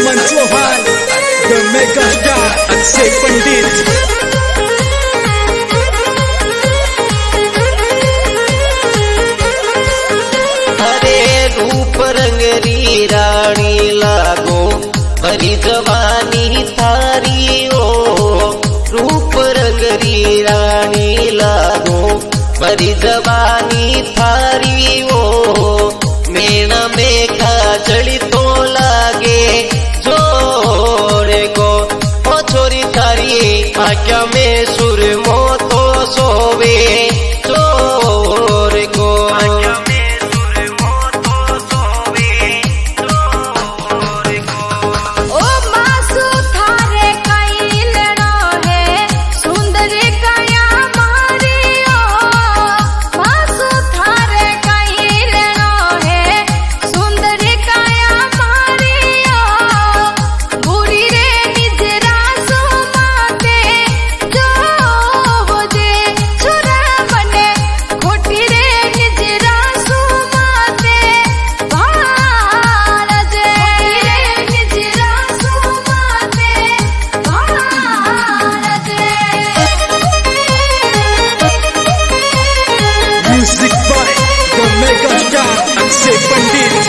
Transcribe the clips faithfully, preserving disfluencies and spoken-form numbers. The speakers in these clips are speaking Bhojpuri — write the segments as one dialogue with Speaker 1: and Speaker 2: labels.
Speaker 1: Suman Chauhan, the mega star Akshay Pandit.
Speaker 2: रूप रंगरी रानी लागो भरी जवानी थारी ओ रूप रंगरी रानी लागो भरी जवानी थारी ओ मेना में काजड़ी तो लागे जोरे को ओ छोरी थारी आख्या में सुरमो तो सोवे जोरे को
Speaker 1: Music by the mega star Akshay Pandit.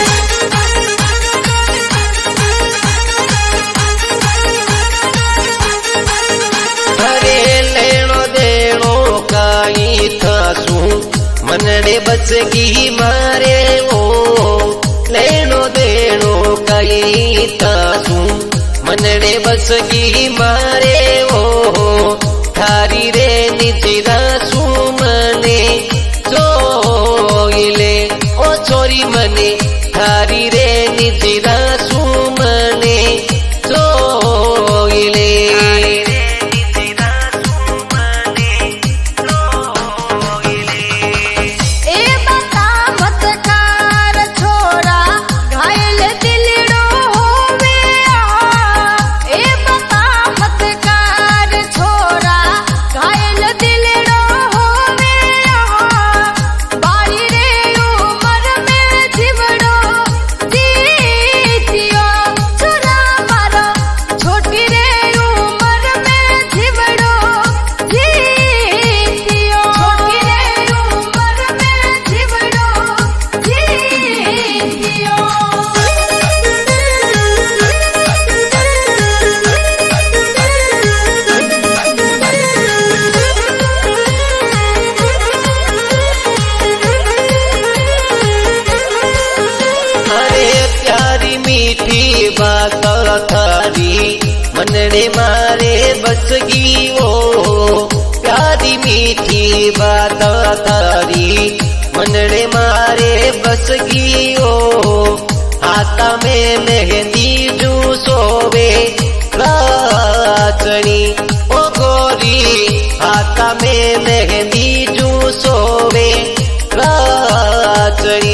Speaker 2: अरे लेनो देनो काई थासू मनड़े बचगी मारे ओ लेनो देनो काई थासू मनड़े बचगी मारे ओ थारी रे निजिरा सू मने जोइले ओ छोरी मने थारी रे निजिरा सू मने जोइले मीठी बात थारी मनड़े मारे बसगी ओ प्यारी मीठी बात थारी मनड़े मारे बसगी ओ हाथा में मेहंदी जू सोवे राचनी ओ गोरी हाथा में मेहंदी जू सोवे राचनी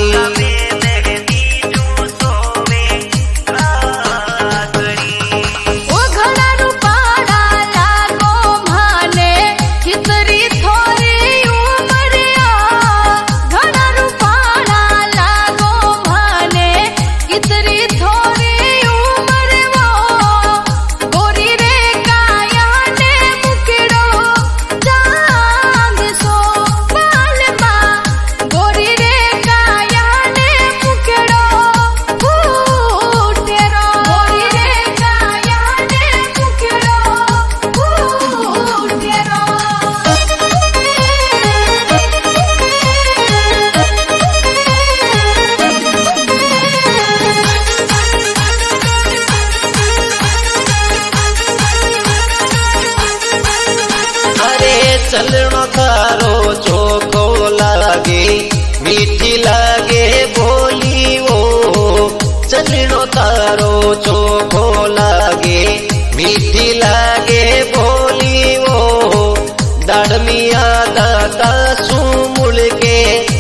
Speaker 2: चलनो थारो चोखो लागे मीठी लागे बोली ओ चलनो तारो चोखो लागे मीठी लागे बोली ओ दाड़मिया दाता सुमुल के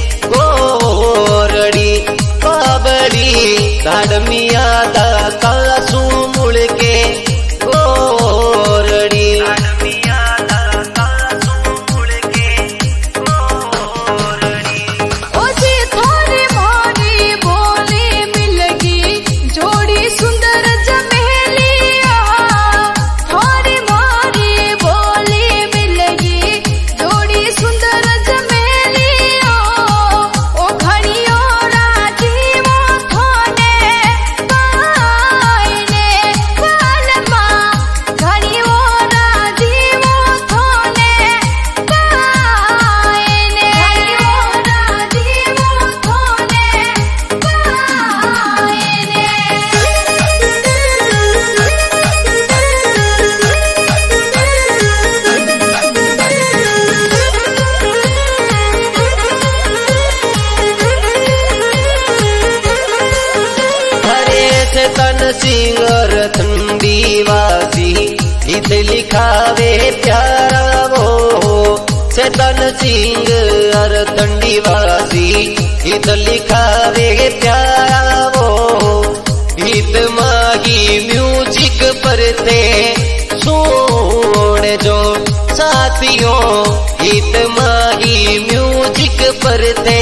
Speaker 2: गोरड़ी बाबड़ी दाड़मिया दाता सुमुल के गोरड़ी
Speaker 3: सुंदर जा
Speaker 2: सिंह और ठंडी वासी गीत लिखावे प्यारा वो चेतन सिंह और ठंडी वासी गीत लिखावे प्यारा वो गीत माही म्यूजिक परते सुन जो साथियों गीत माही म्यूजिक परते